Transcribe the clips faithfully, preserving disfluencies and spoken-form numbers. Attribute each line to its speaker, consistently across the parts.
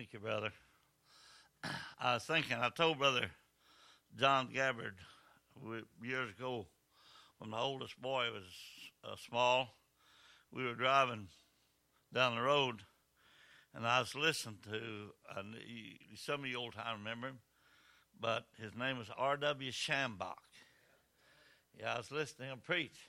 Speaker 1: Thank you, brother. I was thinking, I told Brother John Gabbard we, years ago when my oldest boy was uh, small, we were driving down the road, and I was listening to, uh, some of you old time remember him, but his name was R W Schambach. Yeah, I was listening to him preach.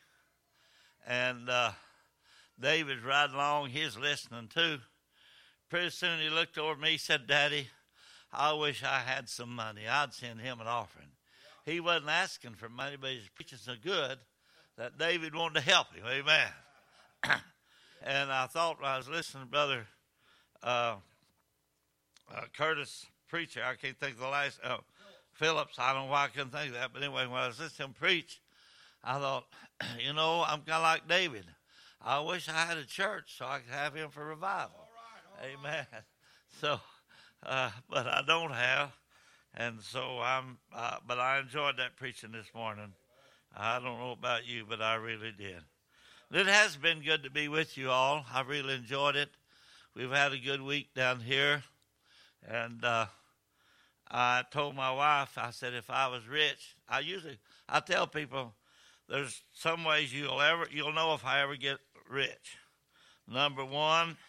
Speaker 1: And uh, David's riding along, he's listening too. Pretty soon he looked over at me, he said, "Daddy, I wish I had some money. I'd send him an offering." He wasn't asking for money, but he's preaching so good that David wanted to help him. Amen. And I thought when I was listening to Brother uh, uh, Curtis preacher, I can't think of the last, uh, Phillips, I don't know why I couldn't think of that, but anyway, when I was listening to him preach, I thought, you know, I'm kind of like David. I wish I had a church so I could have him for revival. All right, all Amen. Right. So, uh, but I don't have, and so I'm. Uh, but I enjoyed that preaching this morning. I don't know about you, but I really did. It has been good to be with you all. I really enjoyed it. We've had a good week down here, and uh, I told my wife, I said, if I was rich, I usually I tell people, there's some ways you'll ever you'll know if I ever get rich. Number one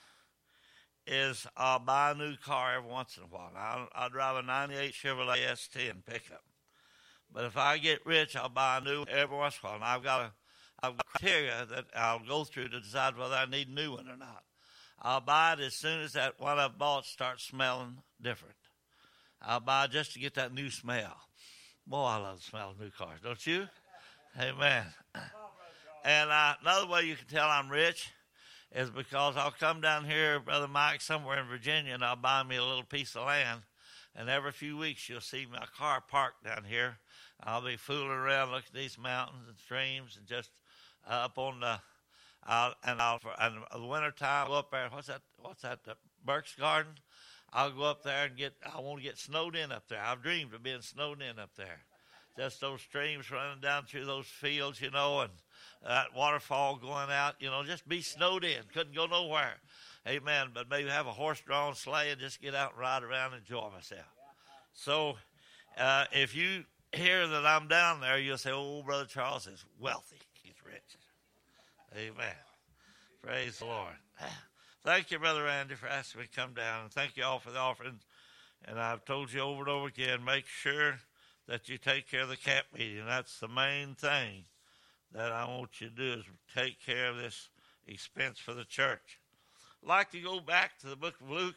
Speaker 1: is I'll buy a new car every once in a while. I'll, I'll drive a ninety-eight Chevrolet S ten pickup. But if I get rich, I'll buy a new every once in a while. And I've got a I've got criteria that I'll go through to decide whether I need a new one or not. I'll buy it as soon as that one I've bought starts smelling different. I'll buy it just to get that new smell. Boy, I love the smell of new cars, don't you? Amen. And uh, another way you can tell I'm rich is because I'll come down here, Brother Mike, somewhere in Virginia, and I'll buy me a little piece of land. And every few weeks you'll see my car parked down here. I'll be fooling around, looking at these mountains and streams, and just uh, up on the, I'll, and I'll, and in the wintertime, I'll go up there, what's that, what's that, the Burke's Garden? I'll go up there and get, I want to get snowed in up there. I've dreamed of being snowed in up there. Just those streams running down through those fields, you know, and that waterfall going out, you know, just be snowed in. Couldn't go nowhere. Amen. But maybe have a horse-drawn sleigh and just get out and ride around and enjoy myself. So uh, if you hear that I'm down there, you'll say, oh, Brother Charles is wealthy. He's rich. Amen. Praise the Lord. Thank you, Brother Randy, for asking me to come down. And thank you all for the offerings. And I've told you over and over again, make sure that you take care of the camp meeting. That's the main thing that I want you to do is take care of this expense for the church. I'd like to go back to the book of Luke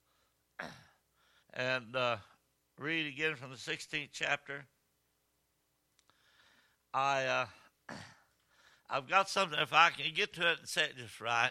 Speaker 1: and uh, read again from the sixteenth chapter. I, uh, I've got something, if I can get to it and say it just right,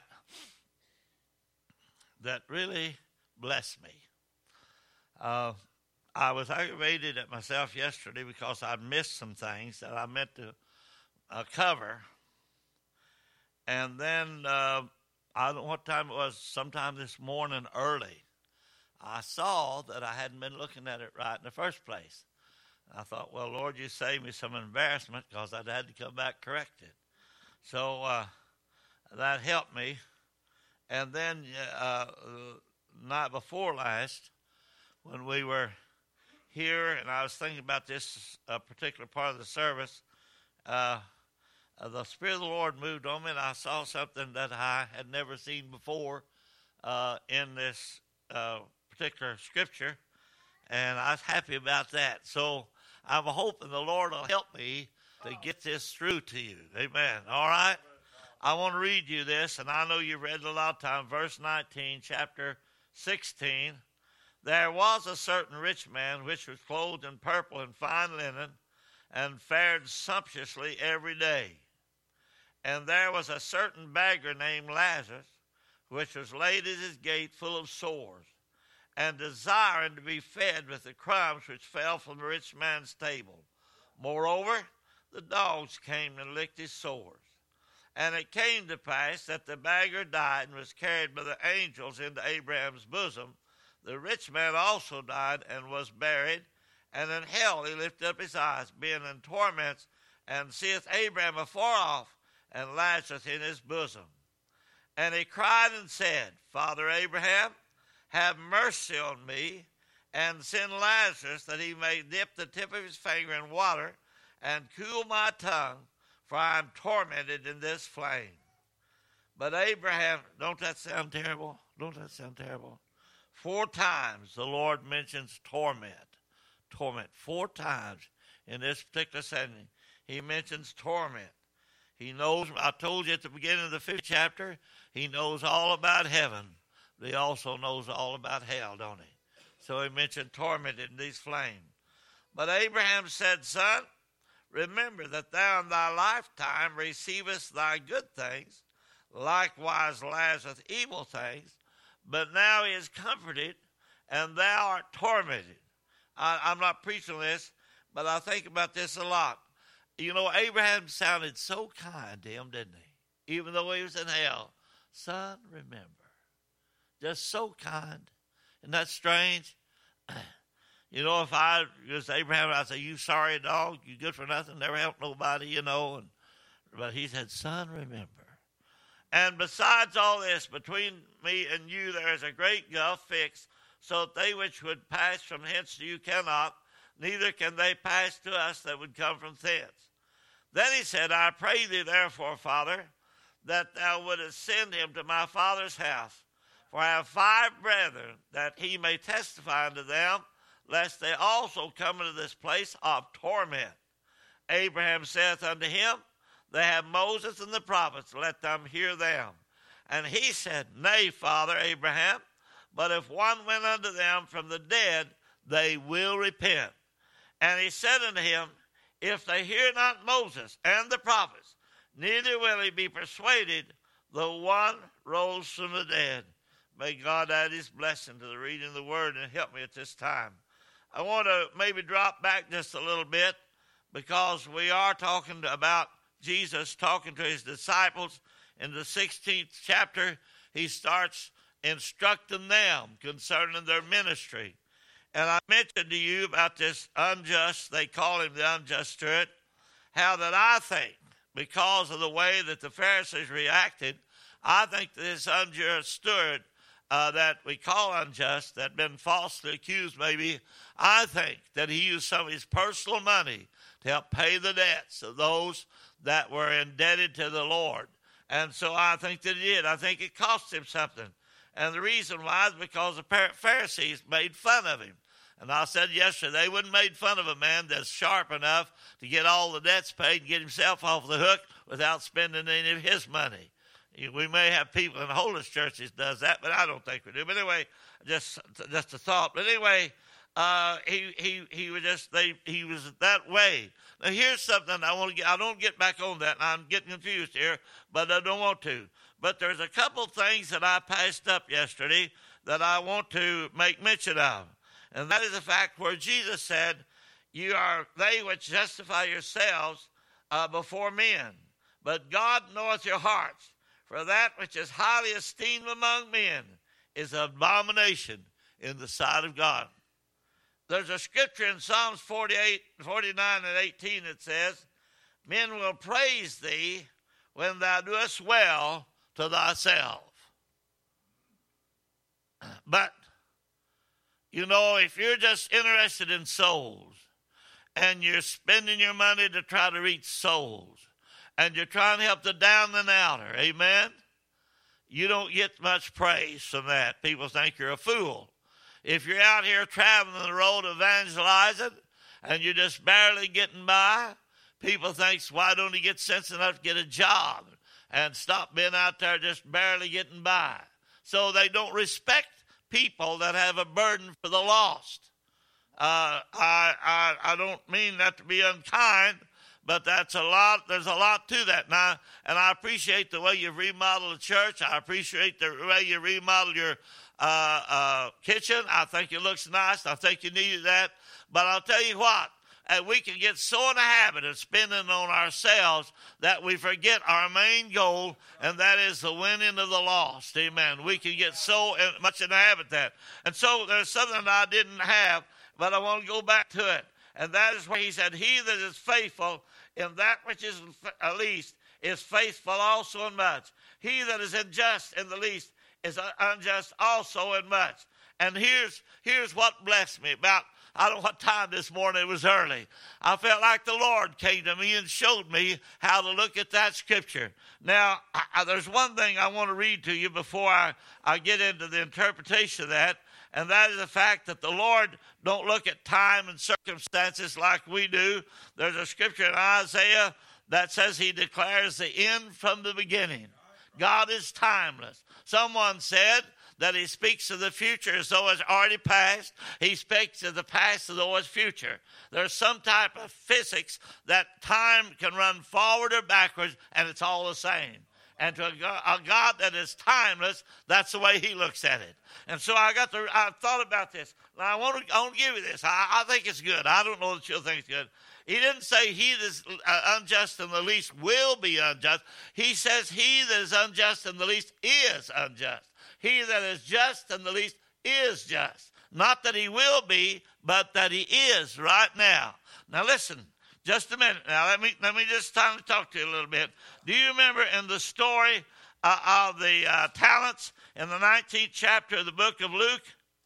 Speaker 1: that really blessed me. Uh, I was aggravated at myself yesterday because I missed some things that I meant to uh, cover. And then, uh, I don't know what time it was, sometime this morning early, I saw that I hadn't been looking at it right in the first place. And I thought, well, Lord, you saved me some embarrassment because I'd had to come back corrected. So uh, that helped me. And then uh, the night before last, when we were here, and I was thinking about this uh, particular part of the service, uh, uh, the Spirit of the Lord moved on me, and I saw something that I had never seen before uh, in this uh, particular scripture, and I was happy about that. So I'm hoping the Lord will help me to get this through to you. Amen. All right? I want to read you this, and I know you've read it a lot of times, verse nineteen, chapter sixteen. There was a certain rich man which was clothed in purple and fine linen, and fared sumptuously every day. And there was a certain beggar named Lazarus, which was laid at his gate full of sores, and desiring to be fed with the crumbs which fell from the rich man's table. Moreover, the dogs came and licked his sores. And it came to pass that the beggar died and was carried by the angels into Abraham's bosom. The rich man also died and was buried, and in hell he lifted up his eyes, being in torments, and seeth Abraham afar off, and Lazarus in his bosom. And he cried and said, Father Abraham, have mercy on me, and send Lazarus that he may dip the tip of his finger in water and cool my tongue, for I am tormented in this flame. But Abraham, don't that sound terrible? Don't that sound terrible? Four times the Lord mentions torment. Torment. Four times in this particular setting, he mentions torment. He knows, I told you at the beginning of the fifth chapter, he knows all about heaven. But he also knows all about hell, don't he? So he mentioned torment in these flames. But Abraham said, Son, remember that thou in thy lifetime receivest thy good things, likewise Lazarus evil things, but now he is comforted, and thou art tormented. I, I'm not preaching this, but I think about this a lot. You know, Abraham sounded so kind to him, didn't he? Even though he was in hell. Son, remember. Just so kind. Isn't that strange? You know, if I was Abraham, I'd say, you sorry dog, you good for nothing, never helped nobody, you know. And, but he said, son, remember. And besides all this, between me and you there is a great gulf fixed, so that they which would pass from hence to you cannot, neither can they pass to us that would come from thence. Then he said, I pray thee therefore, Father, that thou wouldest send him to my father's house. For I have five brethren, that he may testify unto them, lest they also come into this place of torment. Abraham saith unto him, They have Moses and the prophets, let them hear them. And he said, Nay, Father Abraham, but if one went unto them from the dead, they will repent. And he said unto him, If they hear not Moses and the prophets, neither will he be persuaded, though one rose from the dead. May God add his blessing to the reading of the word and help me at this time. I want to maybe drop back just a little bit, because we are talking about Jesus talking to his disciples. In the sixteenth chapter, he starts instructing them concerning their ministry. And I mentioned to you about this unjust, they call him the unjust steward, how that I think, because of the way that the Pharisees reacted, I think that this unjust steward uh, that we call unjust, that had been falsely accused maybe, I think that he used some of his personal money to help pay the debts of those that were indebted to the Lord. And so I think that he did. I think it cost him something. And the reason why is because the Pharisees made fun of him. And I said yesterday, they wouldn't made fun of a man that's sharp enough to get all the debts paid and get himself off the hook without spending any of his money. We may have people in the Holiness churches does that, but I don't think we do. But anyway, just just a thought. But anyway, uh, he he he was just they he was that way. Now here's something I want to get. I don't get back on that. I'm getting confused here, but I don't want to. But there's a couple things that I passed up yesterday that I want to make mention of. And that is the fact where Jesus said, you are they which justify yourselves uh, before men. But God knoweth your hearts. For that which is highly esteemed among men is an abomination in the sight of God. There's a scripture in Psalms forty-eight, forty-nine, and eighteen that says, Men will praise thee when thou doest well to thyself. But, you know, if you're just interested in souls, and you're spending your money to try to reach souls, and you're trying to help the down and outer, amen, you don't get much praise from that. People think you're a fool. If you're out here traveling the road evangelizing, and you're just barely getting by, people think, why don't he get sense enough to get a job and stop being out there just barely getting by? So they don't respect people that have a burden for the lost. Uh, I, I I don't mean that to be unkind, but that's a lot. There's a lot to that now, and I appreciate the way you've remodeled the church. I appreciate the way you remodeled your uh, uh, kitchen. I think it looks nice. I think you needed that. But I'll tell you what, and we can get so in the habit of spending on ourselves that we forget our main goal, and that is the winning of the lost. Amen. We can get so much in the habit of that. And so there's something that I didn't have, but I want to go back to it. And that is where he said, he that is faithful in that which is least is faithful also in much. He that is unjust in the least is unjust also in much. and here's here's what blessed me about, I don't know what time this morning, it was early. I felt like the Lord came to me and showed me how to look at that scripture. Now, I, there's one thing I want to read to you before I, I get into the interpretation of that, and that is the fact that the Lord don't look at time and circumstances like we do. There's a scripture in Isaiah that says he declares the end from the beginning. God is timeless. Someone said that he speaks of the future as though it's already past. He speaks of the past as though it's future. There's some type of physics that time can run forward or backwards, and it's all the same. And to a God, a God that is timeless, that's the way he looks at it. And so I got to, I thought about this. Now I want to, I want to give you this. I, I think it's good. I don't know that you'll think it's good. He didn't say he that is unjust in the least will be unjust. He says he that is unjust in the least is unjust. He that is just in the least is just. Not that he will be, but that he is right now. Now listen, just a minute. Now let me let me just time to talk to you a little bit. Do you remember in the story uh, of the uh, talents in the nineteenth chapter of the book of Luke?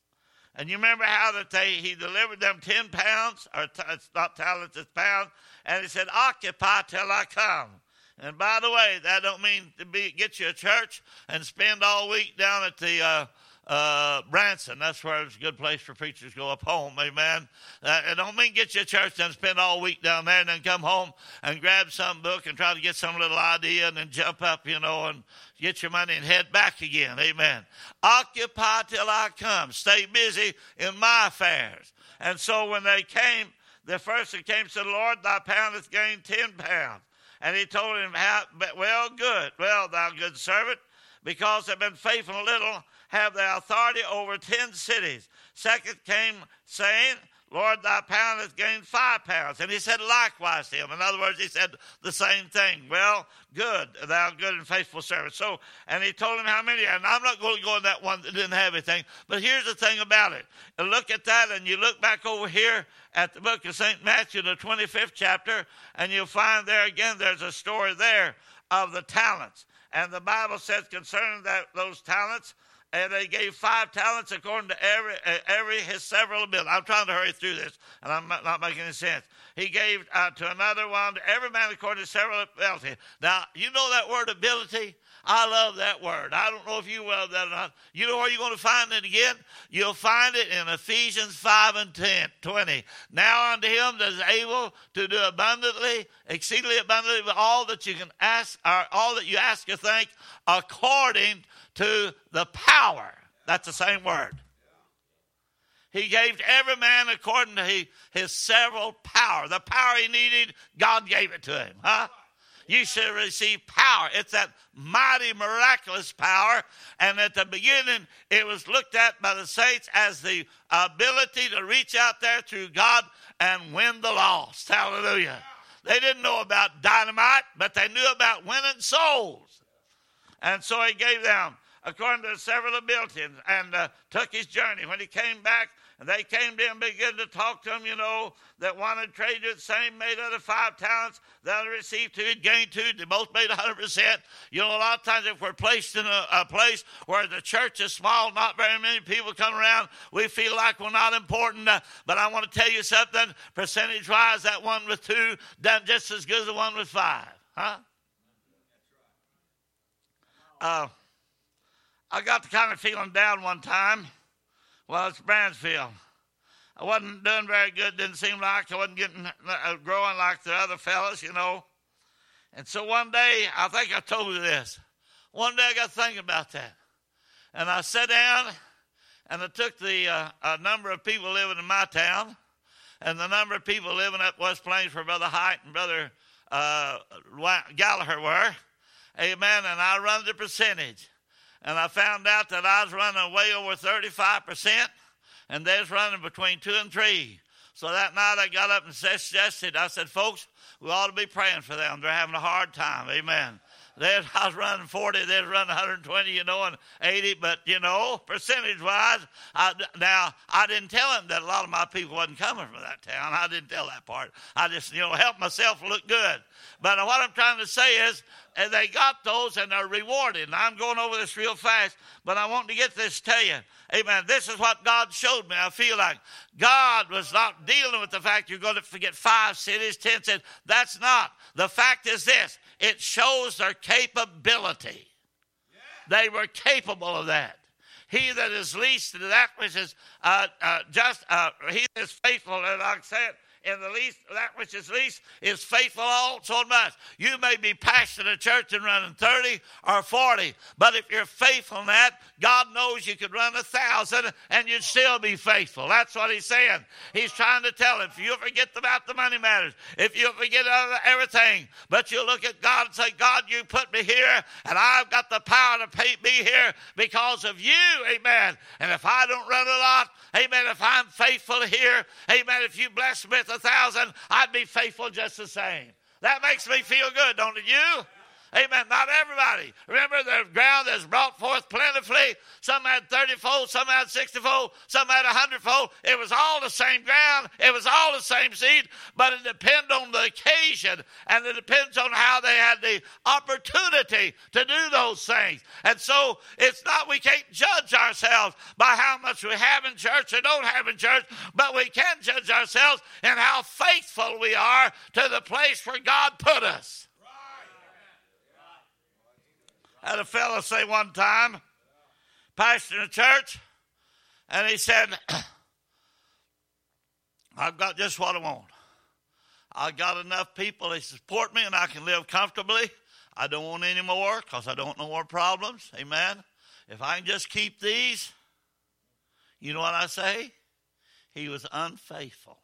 Speaker 1: And you remember how that they he delivered them ten pounds, or t- it's not talents, it's pounds, and he said, "Occupy till I come." And by the way, that don't mean to be get you a church and spend all week down at the uh, uh, Branson. That's where it's a good place for preachers to go up home, amen. Uh, it don't mean get you a church and spend all week down there and then come home and grab some book and try to get some little idea and then jump up, you know, and get your money and head back again, amen. Occupy till I come. Stay busy in my affairs. And so when they came, the first that came said, "Lord, thy pound hath gained ten pounds. And he told him, how, well, good. Well, thou good servant, because thou been faithful in a little, have thou authority over ten cities. Second came saying, Lord, thy pound hath gained five pounds. And he said likewise to him. In other words, he said the same thing. Well, good, thou good and faithful servant. So, and he told him how many. And I'm not going to go in that one that didn't have anything. But here's the thing about it. And look at that, and you look back over here at the book of Saint Matthew, the twenty-fifth chapter, and you'll find there again, there's a story there of the talents. And the Bible says concerning that those talents, and they gave five talents according to every uh, every his several ability. I'm trying to hurry through this, and I'm not, not making any sense. He gave uh, to another one, to every man according to several ability. Now, you know that word ability? I love that word. I don't know if you love that or not. You know where you're going to find it again? You'll find it in Ephesians five and ten, twenty. Now unto him that is able to do abundantly, exceedingly abundantly, with all that you can ask, or all that you ask or think, according to the power. That's the same word. He gave to every man according to his, his several power. The power he needed, God gave it to him. Huh? You should receive power. It's that mighty, miraculous power. And at the beginning, it was looked at by the saints as the ability to reach out there through God and win the lost. Hallelujah. They didn't know about dynamite, but they knew about winning souls. And so he gave them according to several abilities, and uh, took his journey. When he came back, and they came to him, began to talk to him, you know, that one had traded the same, made other five talents, the other received two, had gained two, they both made one hundred percent. You know, a lot of times if we're placed in a, a place where the church is small, not very many people come around, we feel like we're not important. Uh, but I want to tell you something, percentage-wise, that one with two done just as good as the one with five. Huh? Uh, I got the kind of feeling down one time. Well, it's Bransfield. I wasn't doing very good. Didn't seem like I wasn't getting uh, growing like the other fellas, you know. And so one day, I think I told you this. One day I got thinking about that. And I sat down, and I took the uh, a number of people living in my town, and the number of people living up West Plains where Brother Height and Brother uh, Gallagher were. Amen. And I run the percentage. And I found out that I was running way over thirty-five percent, and they was running between two and three. So that night I got up and suggested, I said, folks, we ought to be praying for them. They're having a hard time. Amen. They, I was running forty, they was running one hundred twenty, you know, and eighty. But, you know, percentage-wise, I, now, I didn't tell them that a lot of my people wasn't coming from that town. I didn't tell that part. I just, you know, helped myself look good. But what I'm trying to say is, and they got those and they're rewarded. And I'm going over this real fast, but I want to get this to you. Amen. This is what God showed me. I feel like God was not dealing with the fact you're going to forget five cities, ten cities. That's not. The fact is this. It shows their capability. Yeah. They were capable of that. He that is least to that which is uh, uh, just, uh, he that is faithful, and like I said, in the least, that which is least is faithful also in much. You may be pastoring a church and running thirty or forty, but if you're faithful in that, God knows you could run a thousand and you'd still be faithful. That's what he's saying. He's trying to tell him, if you forget about the money matters, if you forget everything, but you look at God and say, God, you put me here, and I've got the power to pay, be here because of you, amen. And if I don't run a lot, amen, if I'm faithful here, amen, if you bless me with a thousand, I'd be faithful just the same. That makes me feel good, don't it, you? Amen. Not everybody. Remember, the ground is brought forth plentifully. Some had thirty-fold, some had sixty-fold, some had a hundred-fold. It was all the same ground. It was all the same seed, but it depends on the occasion, and it depends on how they had the opportunity to do those things. And so it's not, we can't judge ourselves by how much we have in church or don't have in church, but we can judge ourselves in how faithful we are to the place where God put us. I had a fellow say one time, pastoring a church, and he said, I've got just what I want. I've got enough people that support me and I can live comfortably. I don't want any more because I don't know more problems. Amen. If I can just keep these, you know what I say? He was unfaithful.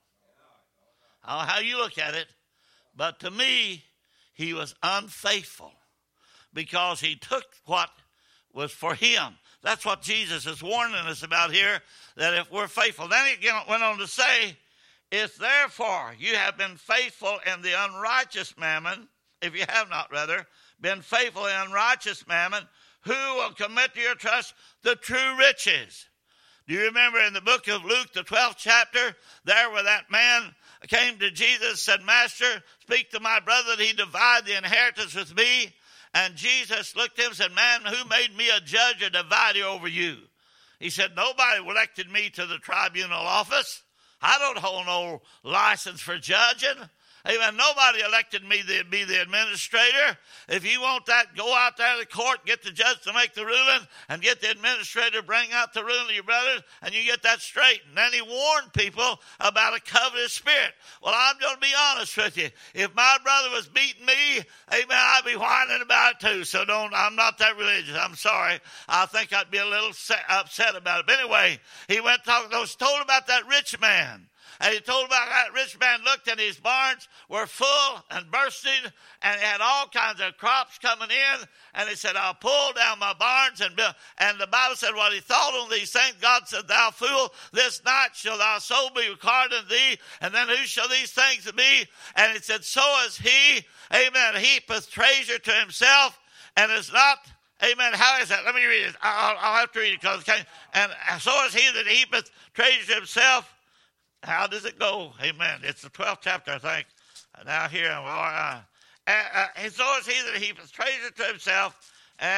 Speaker 1: I don't know how you look at it, but to me, he was unfaithful. Because he took what was for him. That's what Jesus is warning us about here, that if we're faithful. Then he went on to say, if therefore you have been faithful in the unrighteous mammon, if you have not rather, been faithful in unrighteous mammon, who will commit to your trust the true riches? Do you remember in the book of Luke, the twelfth chapter, there where that man came to Jesus and said, Master, speak to my brother that he divide the inheritance with me. And Jesus looked at him and said, man, who made me a judge or divider over you? He said, nobody elected me to the tribunal office. I don't hold no license for judging. Amen. Nobody elected me to be the administrator. If you want that, go out there to the court, get the judge to make the ruling, and get the administrator to bring out the ruling to your brothers, and you get that straight. And then he warned people about a covetous spirit. Well, I'm going to be honest with you. If my brother was beating me, amen, I'd be whining about it too. So don't, I'm not that religious. I'm sorry. I think I'd be a little set, upset about it. But anyway, he went talking, was told about that rich man. And he told about that rich man looked and his barns were full and bursting, and he had all kinds of crops coming in. And he said, I'll pull down my barns and build. And the Bible said, what he thought on these things, God said, thou fool, this night shall thy soul be required unto thee. And then who shall these things be? And it said, so is he, amen, heapeth treasure to himself, and is not. Amen. How is that? Let me read it. I'll, I'll have to read it. Because and so is he that heapeth treasure to himself. How does it go? Amen. It's the twelfth chapter, I think. Now here, uh, uh, uh, and so is he that heapeth treasure to himself.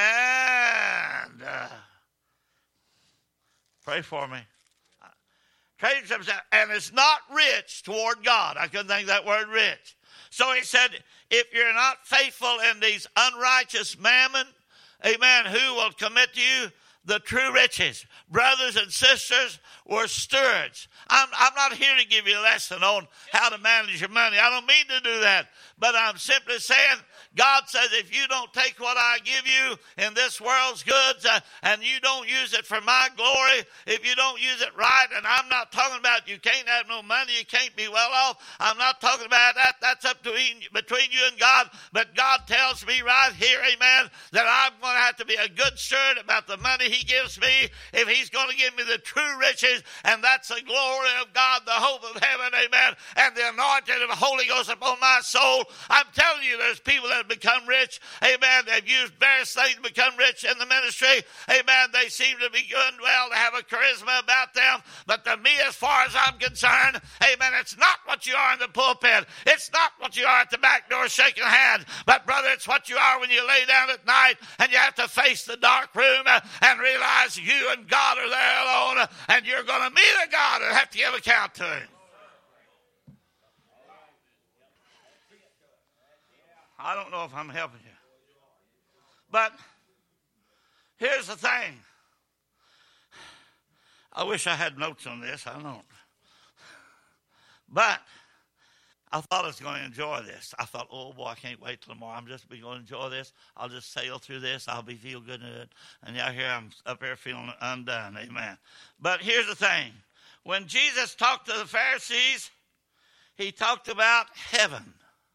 Speaker 1: And uh, pray for me. Uh, treasure to himself, and is not rich toward God. I couldn't think of that word rich. So he said, if you're not faithful in these unrighteous mammon, amen, who will commit you the true riches? Brothers and sisters, we're stewards. I'm, I'm not here to give you a lesson on how to manage your money. I don't mean to do that. But I'm simply saying, God says, if you don't take what I give you in this world's goods uh, and you don't use it for my glory, if you don't use it right, and I'm not talking about you can't have no money, you can't be well off. I'm not talking about that. That's up to between you and God. But God tells me right here, amen, that I'm going to have to be a good steward about the money he gives me, if he's going to give me the true riches, and that's the glory of God, the hope of heaven, amen, and the anointing of the Holy Ghost upon my soul. I'm telling you, there's people that have become rich, amen. They've used various things to become rich in the ministry, amen. They seem to be doing well, to have a charisma about them, but to me, as far as I'm concerned, amen, it's not what you are in the pulpit. It's not what you are at the back door shaking hands, but brother, it's what you are when you lay down at night and you have to face the dark room and realize you and God are there alone, and you're going to meet a God and have to give account to him. I don't know if I'm helping you. But here's the thing. I wish I had notes on this. I don't. But I thought I was going to enjoy this. I thought, oh, boy, I can't wait till tomorrow. I'm just going to enjoy this. I'll just sail through this. I'll be feel good in it. And out here, I'm up here feeling undone. Amen. But here's the thing. When Jesus talked to the Pharisees, he talked about heaven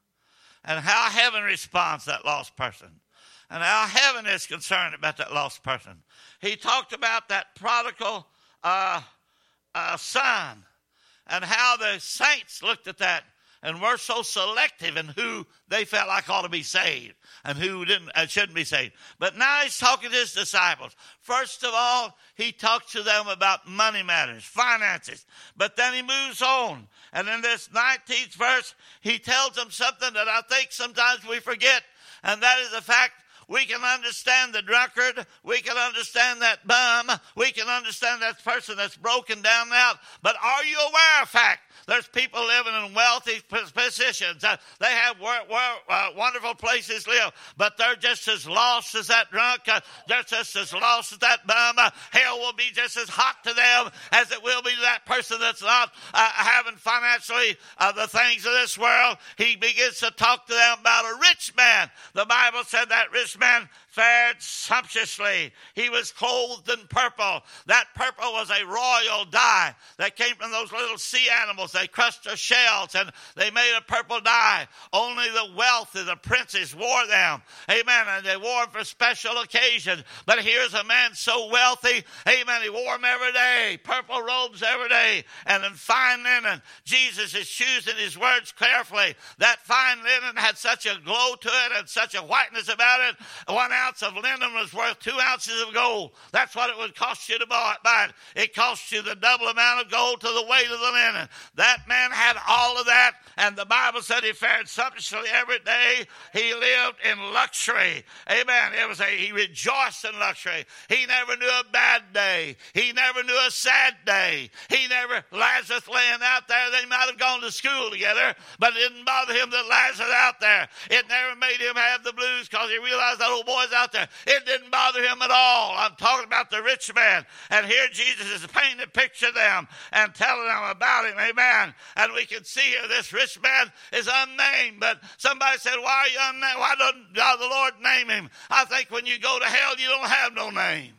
Speaker 1: and how heaven responds to that lost person and how heaven is concerned about that lost person. He talked about that prodigal uh, uh, son and how the saints looked at that and were so selective in who they felt like ought to be saved and who didn't uh, shouldn't be saved. But now he's talking to his disciples. First of all, he talks to them about money matters, finances. But then he moves on. And in this nineteenth verse, he tells them something that I think sometimes we forget, and that is the fact we can understand the drunkard. We can understand that bum. We can understand that person that's broken down out. But are you aware of fact? There's people living in wealthy positions. Uh, they have uh, wonderful places to live, but they're just as lost as that drunk. Uh, they're just as lost as that bum. Uh, hell will be just as hot to them as it will be to that person that's not uh, having financially uh, the things of this world. He begins to talk to them about a rich man. The Bible said that rich man fared sumptuously. He was clothed in purple. That purple was a royal dye that came from those little sea animals. They crushed their shells and they made a purple dye. Only the wealthy, the princes, wore them. Amen. And they wore them for special occasions. But here's a man so wealthy. Amen. He wore them every day. Purple robes every day. And in fine linen. Jesus is choosing his words carefully. That fine linen had such a glow to it and such a whiteness about it. One ounce of linen was worth two ounces of gold. That's what it would cost you to buy it. It cost you the double amount of gold to the weight of the linen. That man had all of that, and the Bible said he fared sumptuously every day. He lived in luxury. Amen. It was a, he rejoiced in luxury. He never knew a bad day. He never knew a sad day. He never, Lazarus laying out there, they might have gone to school together, but it didn't bother him that Lazarus out there. It never made him have the blues because he realized that old boy's out there. It didn't bother him at all. I'm talking about the rich man. And here Jesus is painting a picture of them and telling them about him. Amen. And we can see here this rich man is unnamed. But somebody said, why are you unnamed? Why doesn't God the Lord name him? I think when you go to hell, you don't have no name.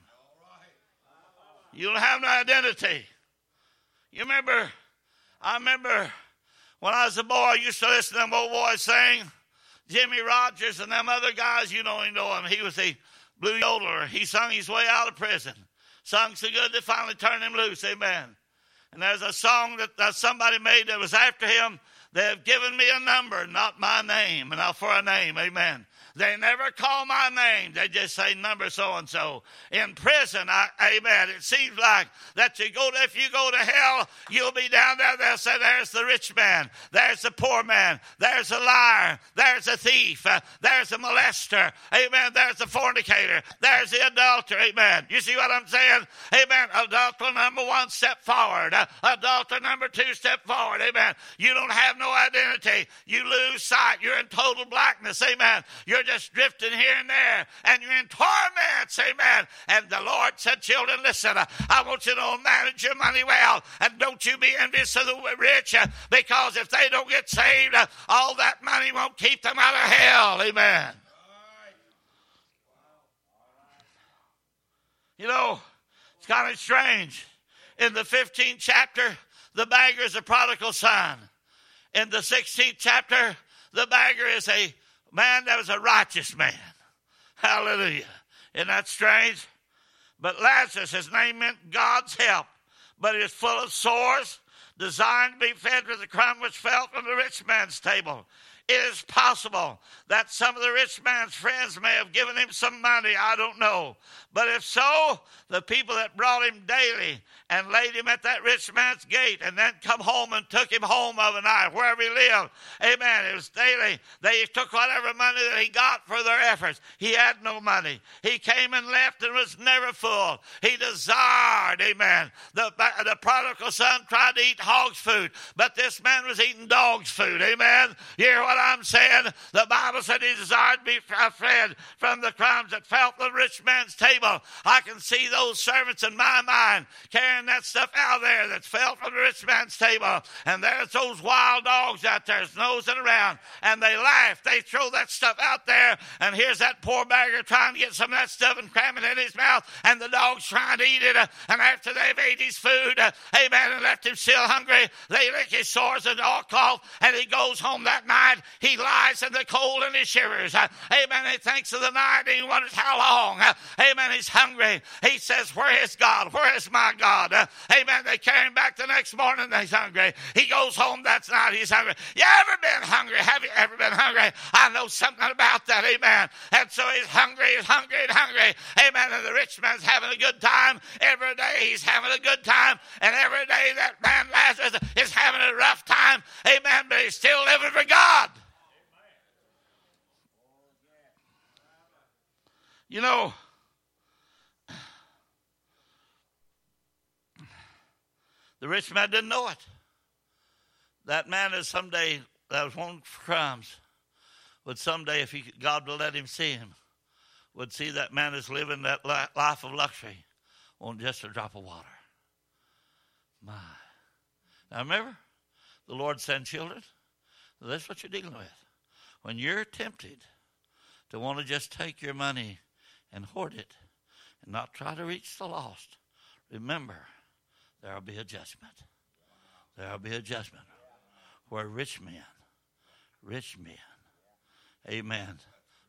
Speaker 1: You don't have no identity. You remember, I remember when I was a boy, I used to listen to them old boys sing. Jimmy Rogers and them other guys, you know him, know him. He was a blue yodeler. He sung his way out of prison. Sung so good they finally turned him loose. Amen. And there's a song that, that somebody made that was after him. They have given me a number, not my name, and not for a name. Amen. They never call my name. They just say number so-and-so. In prison, I, amen, it seems like that you go to, if you go to hell, you'll be down there. They'll say, there's the rich man. There's the poor man. There's a liar. There's a thief. Uh, there's a molester. Amen. There's the fornicator. There's the adulterer. Amen. You see what I'm saying? Amen. Adulterer number one, step forward. Uh, adulterer number two, step forward. Amen. You don't have no identity. You lose sight. You're in total blackness. Amen. You're just drifting here and there, and you're in torments, amen. And the Lord said, children, listen, uh, I want you to manage your money well, and don't you be envious of the rich, uh, because if they don't get saved, uh, all that money won't keep them out of hell, amen. You know, it's kind of strange. In the fifteenth chapter, the beggar is a prodigal son. In the sixteenth chapter, the beggar is a man that was a righteous man. Hallelujah. Isn't that strange? But Lazarus, his name meant God's help. But he was full of sores, designed to be fed with the crumb which fell from the rich man's table. It is possible that some of the rich man's friends may have given him some money. I don't know. But if so, the people that brought him daily and laid him at that rich man's gate and then come home and took him home of a night, wherever he lived. Amen. It was daily. They took whatever money that he got for their efforts. He had no money. He came and left and was never full. He desired, amen. The, the prodigal son tried to eat hog's food, but this man was eating dog's food. Amen. You hear what I'm saying? The Bible said he desired to be fed from the crumbs that fell from the rich man's table. I can see those servants in my mind carrying that stuff out there that fell from the rich man's table. And there's those wild dogs out there nosing around. And they laugh. They throw that stuff out there. And here's that poor beggar trying to get some of that stuff and cram it in his mouth. And the dog's trying to eat it. And after they've ate his food, amen, and left him still hungry, they lick his sores and all cough. And he goes home that night. He lies in the cold and he shivers. Amen. He thinks of the night and he wonders how long. Amen. He's hungry. He says, where is God? Where is my God? Uh, amen. They carry him back the next morning. He's hungry. He goes home that night. He's hungry. You ever been hungry? Have you ever been hungry? I know something about that. Amen. And so he's hungry. He's hungry and hungry. Amen. And the rich man's having a good time. Every day he's having a good time. And every day that man Lazarus is having a rough time. Amen. But he's still living for God. You know, the rich man didn't know it. That man is someday, that was one for crumbs, would someday, if he, God would let him see him, would see that man is living that life of luxury on just a drop of water. My. Now remember, the Lord sent children. That's what you're dealing with. When you're tempted to want to just take your money and hoard it and not try to reach the lost, remember, there will be a judgment. There will be a judgment where rich men, rich men, amen,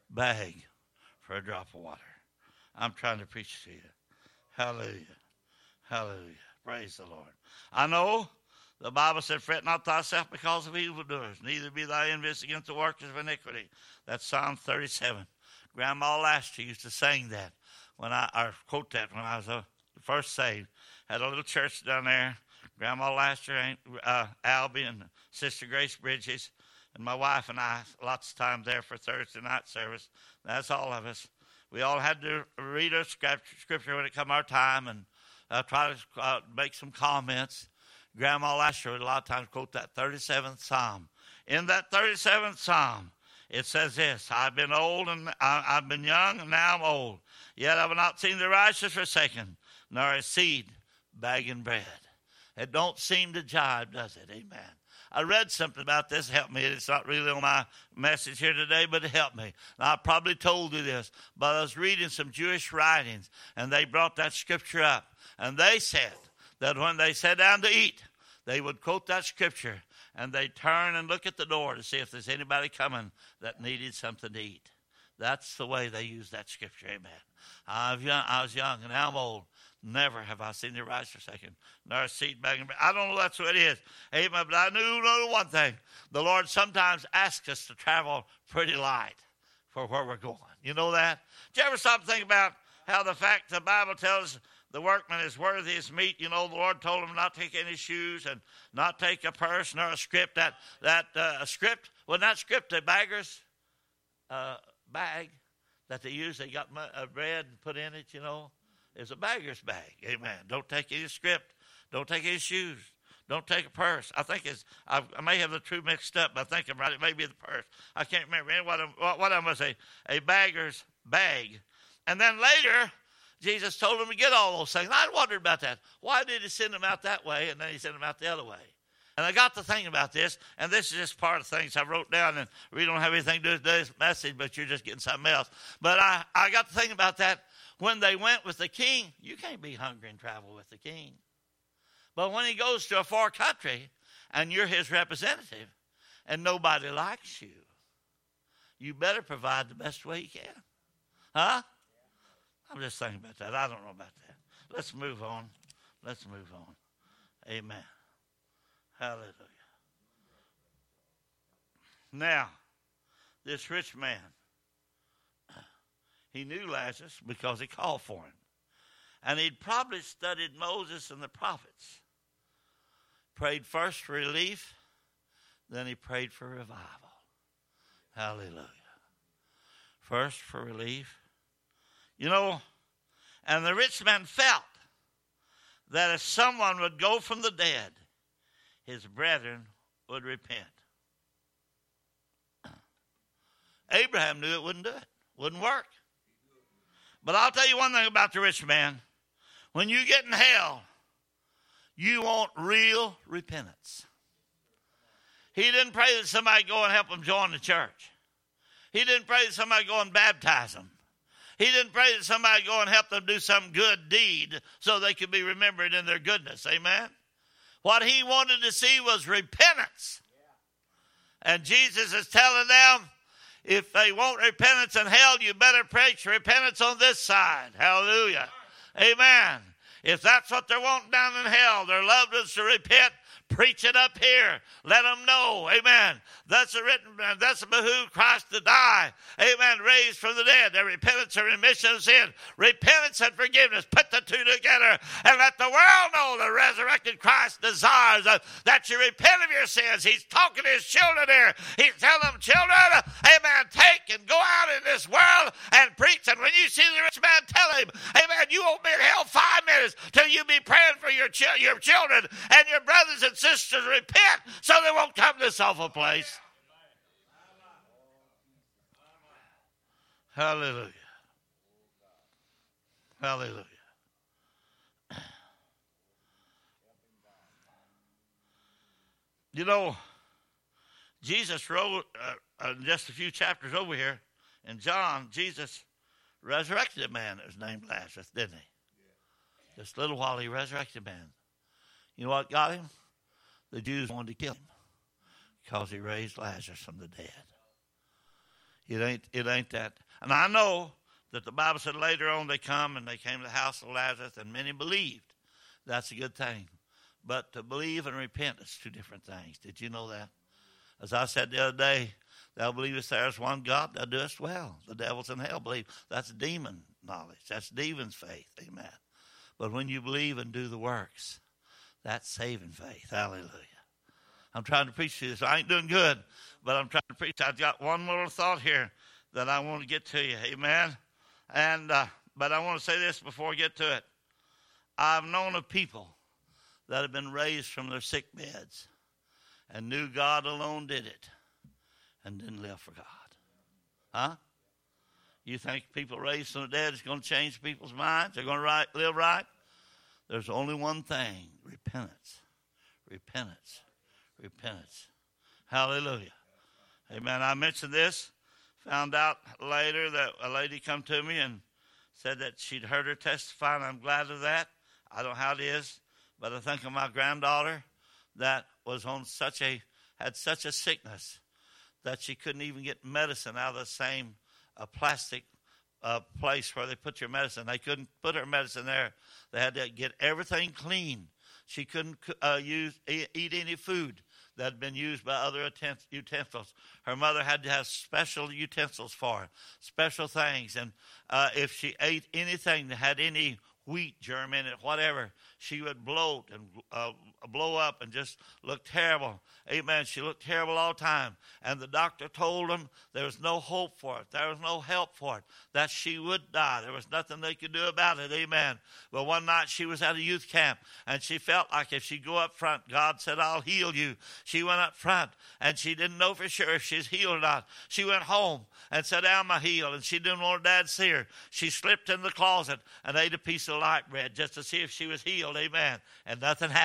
Speaker 1: beg for a drop of water. I'm trying to preach to you. Hallelujah. Hallelujah. Praise the Lord. I know the Bible said, fret not thyself because of evildoers, neither be thy envious against the workers of iniquity. That's Psalm thirty-seven. Grandma last year used to sing that when I, or quote that when I was uh, first saved. Had a little church down there. Grandma Laster, uh, Albie, and Sister Grace Bridges, and my wife and I, lots of times there for Thursday night service. That's all of us. We all had to read a scripture when it come our time and uh, try to uh, make some comments. Grandma Laster would a lot of times quote that thirty-seventh Psalm. In that thirty-seventh Psalm, it says this, I've been old and I, I've been young and now I'm old. Yet I have not seen the righteous forsaken, nor his seed begging bread. It don't seem to jive, does it? Amen. I read something about this. Help me. It's not really on my message here today, but it helped me. Now, I probably told you this, but I was reading some Jewish writings, and they brought that scripture up. And they said that when they sat down to eat, they would quote that scripture, and they'd turn and look at the door to see if there's anybody coming that needed something to eat. That's the way they use that scripture. Amen. I was young, I was young and now I'm old. Never have I seen the righteous forsaken, nor a seed begging bread. I don't know that's what it is. Amen. But I knew know one thing. The Lord sometimes asks us to travel pretty light for where we're going. You know that? Did you ever stop and think about how the fact the Bible tells the workman is worthy his meat? You know, the Lord told him not to take any shoes and not take a purse nor a script. That, that uh, a script, wasn't that script a beggar's uh, bag that they use? They got uh, bread and put in it, you know. It's a beggar's bag. Amen. Don't take any script. Don't take any shoes. Don't take a purse. I think it's, I, I may have the two mixed up, but I think I'm right. It may be the purse. I can't remember. And what, what, what I'm going to say, a beggar's bag. And then later, Jesus told him to get all those things. I wondered about that. Why did he send them out that way and then he sent them out the other way? And I got to thinking about this, and this is just part of things I wrote down, and we don't have anything to do with today's message, but you're just getting something else. But I, I got to thinking about that. When they went with the king, you can't be hungry and travel with the king. But when he goes to a far country and you're his representative and nobody likes you, you better provide the best way you can. Huh? I'm just thinking about that. I don't know about that. Let's move on. Let's move on. Amen. Hallelujah. Now, this rich man, he knew Lazarus because he called for him. And he'd probably studied Moses and the prophets. Prayed first for relief, then he prayed for revival. Hallelujah. First for relief. You know, and the rich man felt that if someone would go from the dead, his brethren would repent. Abraham knew it wouldn't do it. Wouldn't work. But I'll tell you one thing about the rich man. When you get in hell, you want real repentance. He didn't pray that somebody go and help him join the church. He didn't pray that somebody go and baptize him. He didn't pray that somebody go and help them do some good deed so they could be remembered in their goodness. Amen? What he wanted to see was repentance. And Jesus is telling them, if they want repentance in hell, you better preach repentance on this side. Hallelujah. Amen. If that's what they're wanting down in hell, their loved ones to repent, preach it up here. Let them know. Amen. That's a written, that's a behoove Christ to die. Amen. Raised from the dead. Their repentance and remission of sin. Repentance and forgiveness. Put the two together and let the world know the resurrected Christ desires that, that you repent of your sins. He's talking to his children here. He's telling them, children, amen, take and go out in this world and preach. And when you see the rich man, tell him, amen, you won't be in hell five minutes till you be praying for your, chi- your children and your brothers and sisters repent so they won't come to this awful place. Hallelujah. Hallelujah. You know, Jesus wrote uh, uh, just a few chapters over here in John, Jesus resurrected a man that was named Lazarus, didn't he? Just a little while he resurrected a man. You know what got him? The Jews wanted to kill him because he raised Lazarus from the dead. It ain't, it ain't that. And I know that the Bible said later on they come and they came to the house of Lazarus and many believed. That's a good thing. But to believe and repent is two different things. Did you know that? As I said the other day, they'll believe us there is one God, they'll do us well. The devils in hell believe. That's demon knowledge. That's demon's faith. Amen. But when you believe and do the works, that's saving faith. Hallelujah. I'm trying to preach to you this. I ain't doing good, but I'm trying to preach. I've got one little thought here that I want to get to you. Amen. And uh, but I want to say this before I get to it. I've known of people that have been raised from their sick beds and knew God alone did it and didn't live for God. Huh? You think people raised from the dead is going to change people's minds? They're going to right, live right? There's only one thing, repentance, repentance, repentance. Hallelujah. Amen. I mentioned this, found out later that a lady come to me and said that she'd heard her testify, and I'm glad of that. I don't know how it is, but I think of my granddaughter that was on such a, had such a sickness that she couldn't even get medicine out of the same uh, plastic uh, place where they put your medicine. They couldn't put her medicine there. They had to get everything clean. She couldn't uh, use eat any food that had been used by other utensils. Her mother had to have special utensils for her, special things. And uh, if she ate anything that had any wheat germ in it, whatever, she would bloat and uh, blow up and just look terrible. Amen. She looked terrible all the time. And the doctor told them there was no hope for it. There was no help for it, that she would die. There was nothing they could do about it. Amen. But one night she was at a youth camp, and she felt like if she'd go up front, God said, I'll heal you. She went up front, and she didn't know for sure if she's healed or not. She went home and said, am I healed? And she didn't want her dad to see her. She slipped in the closet and ate a piece of light bread just to see if she was healed. Amen. And nothing happened. Amen.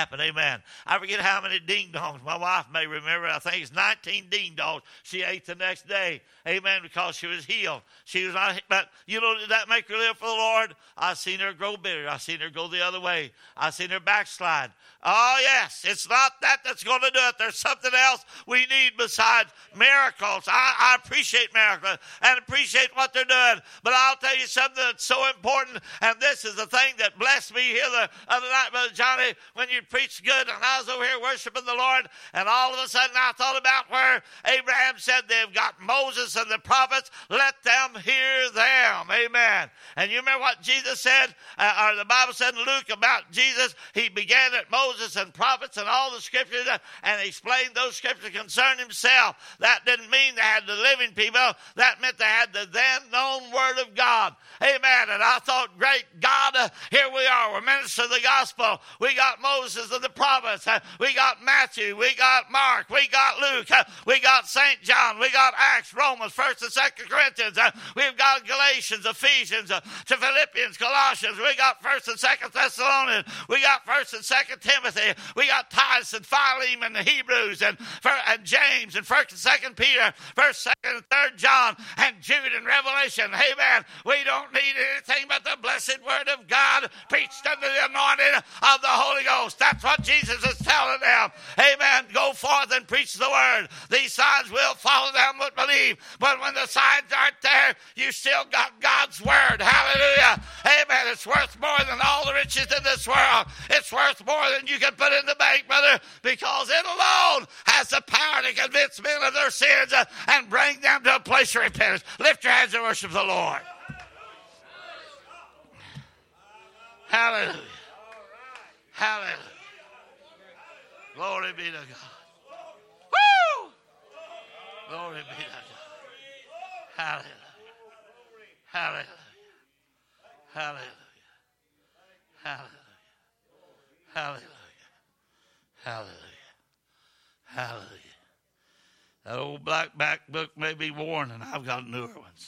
Speaker 1: Amen. I forget how many ding-dongs my wife may remember. I think it's nineteen ding-dongs she ate the next day. Amen, because she was healed. She was not, but you know, did that make her live for the Lord? I seen her grow bitter. I seen her go the other way. I seen her backslide. Oh, yes, it's not that that's going to do it. There's something else we need besides miracles. I, I appreciate miracles and appreciate what they're doing, but I'll tell you something that's so important, and this is the thing that blessed me here the other night, Brother Johnny, when you preached good, and I was over here worshiping the Lord, and all of a sudden I thought about where Abraham said they've got Moses and the prophets, let them hear them. Amen. And you remember what Jesus said, uh, or the Bible said in Luke about Jesus? He began at Moses and prophets and all the scriptures, uh, and he explained those scriptures concerning himself. That didn't mean they had the living people. That meant they had the then known word of God. Amen. And I thought, great God, uh, here we are. We're ministers of the gospel. We got Moses and the prophets. Uh, we got Matthew. We got Mark. We got Luke. Uh, we got Saint John. We got Acts, Romans, First and Second Corinthians. Uh, we've got Galatians, Ephesians, uh, to Philippians, Colossians. We got First and Second Thessalonians. We got First and Second Timothy. We got Titus and Philemon and Hebrews and, and James and First and Second Peter, First, Second, and Third John and Jude and Revelation. Amen. We don't need anything but the blessed word of God preached under the anointing of the Holy Ghost. That's what Jesus is telling them. Amen. Go forth and preach the word. These signs will follow them that believe. But when the signs aren't there, you still got God's word. Hallelujah. Amen. It's worth more than all the riches in this world. It's worth more than you can put in the bank, brother, because it alone has the power to convince men of their sins uh, and bring them to a place of repentance. Lift your hands and worship the Lord. Hallelujah. Hallelujah. Glory be to God. Woo! Glory be to God. Hallelujah. Hallelujah. Hallelujah. Hallelujah. Hallelujah. Hallelujah. Hallelujah. That old black back book may be worn, and I've got newer ones.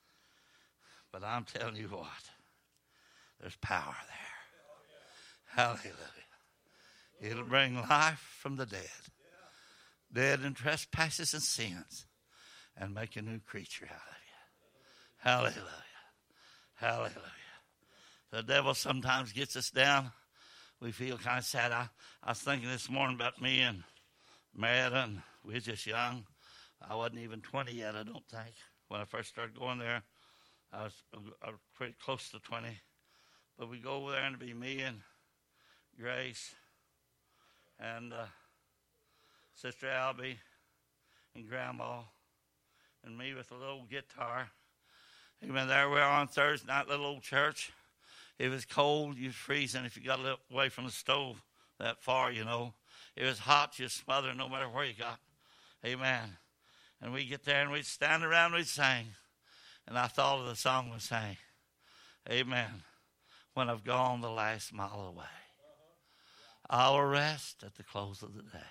Speaker 1: But I'm telling you what, there's power there. Hallelujah. It'll bring life from the dead, dead in trespasses and sins, and make a new creature out of you. Hallelujah. Hallelujah. The devil sometimes gets us down. We feel kind of sad. I, I was thinking this morning about me and Marietta, and we were just young. I wasn't even twenty yet, I don't think. When I first started going there, I was, I was pretty close to twenty. But we go over there and it'd be me and Grace and uh, Sister Albie and Grandma and me with a little guitar. Amen. There we are on Thursday night, little old church. It was cold. You was freezing if you got a little away from the stove that far, you know. It was hot. You smothered no matter where you got. Amen. And we'd get there and we'd stand around and we'd sing. And I thought of the song we sang. Amen. When I've gone the last mile away, I'll rest at the close of the day.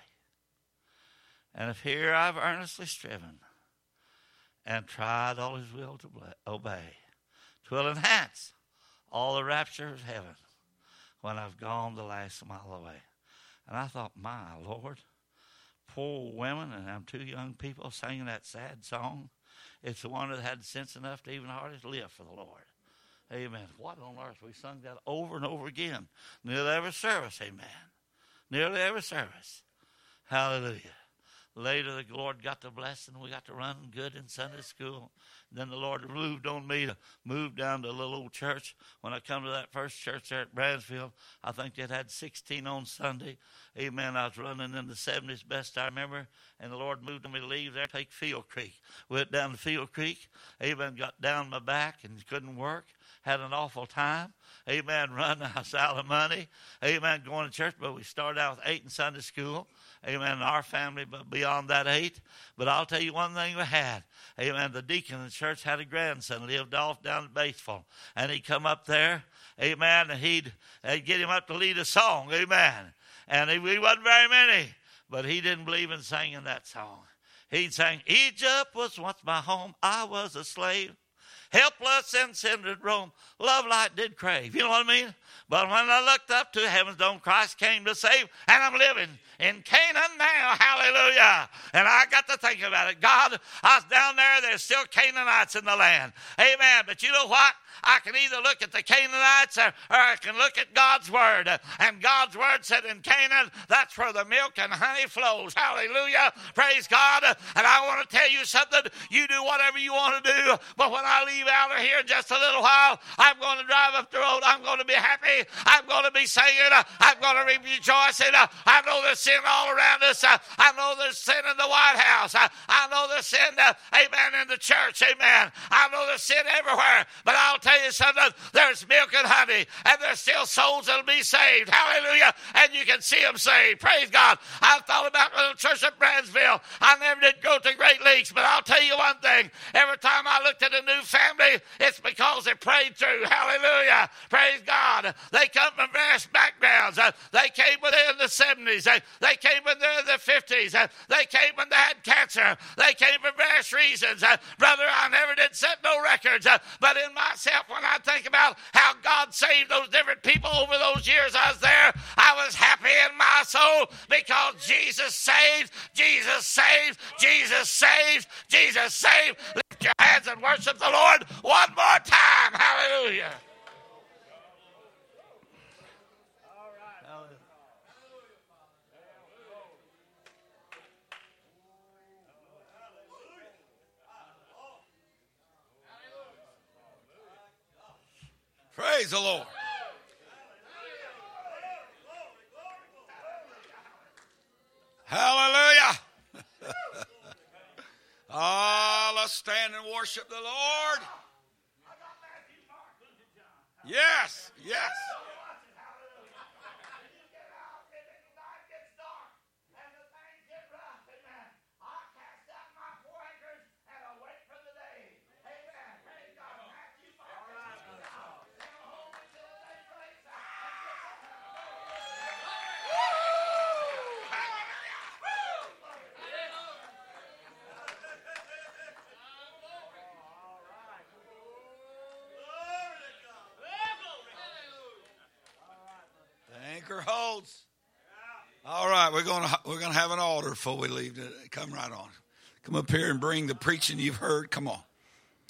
Speaker 1: And if here I've earnestly striven and tried all his will to obey, 'twill enhance all the rapture of heaven when I've gone the last mile away. And I thought, my Lord, poor women, and them two young people singing that sad song. It's the one that had sense enough to even hardly live for the Lord. Amen. What on earth? We sung that over and over again. Nearly every service, amen. Nearly every service. Hallelujah. Later, the Lord got the blessing. We got to run good in Sunday school. Then the Lord moved on me to move down to a little old church. When I come to that first church there at Bransfield, I think it had sixteen on Sunday. Amen. I was running in the seventies, best I remember. And the Lord moved me to leave there, take Field Creek. Went down to Field Creek. Amen. Got down my back and couldn't work. Had an awful time. Amen. Running, I was out of money. Amen. Going to church, but we started out with eight in Sunday school. Amen. Our family, but beyond that eight. But I'll tell you one thing we had. Amen. The deacon in the church had a grandson, lived off down at Batesville. And he'd come up there. Amen. And he'd, he'd get him up to lead a song. Amen. And he, he wasn't very many. But he didn't believe in singing that song. He'd sing, Egypt was once my home. I was a slave. helpless and sin did roam, love light did crave. You know what I mean? But when I looked up to heaven's dome, Christ came to save, and I'm living in Canaan now. Hallelujah. And I got to think about it. God, I was down there, there's still Canaanites in the land. Amen. But you know what? I can either look at the Canaanites or, or I can look at God's word. And God's word said in Canaan, that's where the milk and honey flows. Hallelujah. Praise God. And I want to tell you something. You do whatever you want to do. But when I leave out of here in just a little while, I'm going to drive up the road. I'm going to be happy. I'm going to be singing. I'm going to be rejoicing. I know there's sin all around us. I know there's sin in the White House. I know there's sin, amen, in the church. Amen. I know there's sin everywhere. But I'll tell you something, there's milk and honey, and there's still souls that'll be saved. Hallelujah. And you can see them saved. Praise God. I thought about the church at Brandsville. I never did go to Great Lakes, but I'll tell you one thing. Every time I looked at a new family, it's because they prayed through. Hallelujah. Praise God. They come from various backgrounds. Uh, they came when they were in the seventies. Uh, they came when they were in the fifties. Uh, they came when they had cancer. They came for various reasons. Uh, brother, I never did set no records, uh, but in myself, when I think about how God saved those different people over those years I was there, I was happy in my soul because Jesus saved, Jesus saved, Jesus saved, Jesus saved. Lift your hands and worship the Lord one more time. Hallelujah.
Speaker 2: Praise the Lord. Hallelujah. Ah, let's stand and worship the Lord. Yes, yes. Anchor holds. All right, we're going to we're going to have an altar before we leave. Come right on. Come up here and bring the preaching you've heard. Come on.